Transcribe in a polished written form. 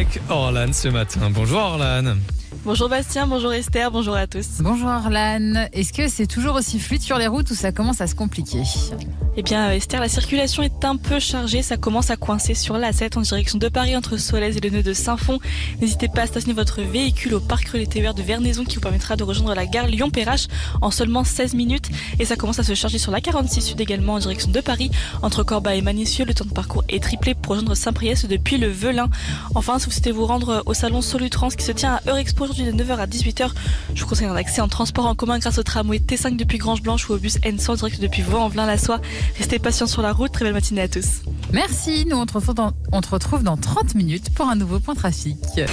avec Orlan ce matin. Bonjour Orlan. Bonjour Bastien, bonjour Esther, bonjour à tous. Bonjour Orlan, est-ce que c'est toujours aussi fluide sur les routes ou ça commence à se compliquer ? Eh bien Esther, la circulation est un peu chargée, ça commence à coincer sur l'A7 en direction de Paris entre Solèze et le nœud de Saint-Fond. N'hésitez pas à stationner votre véhicule au parc relais TER de Vernaison qui vous permettra de rejoindre la gare Lyon-Perrache en seulement 16 minutes. Et ça commence à se charger sur la 46 Sud également en direction de Paris entre Corba et Magnécieux. Le temps de parcours est triplé pour rejoindre Saint-Priest depuis le Velin. Enfin, si vous souhaitez vous rendre au salon Solutrans qui se tient à Eurexpo aujourd'hui de 9h à 18h, je vous conseille un accès en transport en commun grâce au tramway T5 depuis Grange-Blanche ou au bus N100 direct depuis Vaux-en-Velin-la-Soie. Restez patients sur la route, très belle matinée à tous. Merci, nous on te retrouve dans 30 minutes pour un nouveau point trafic.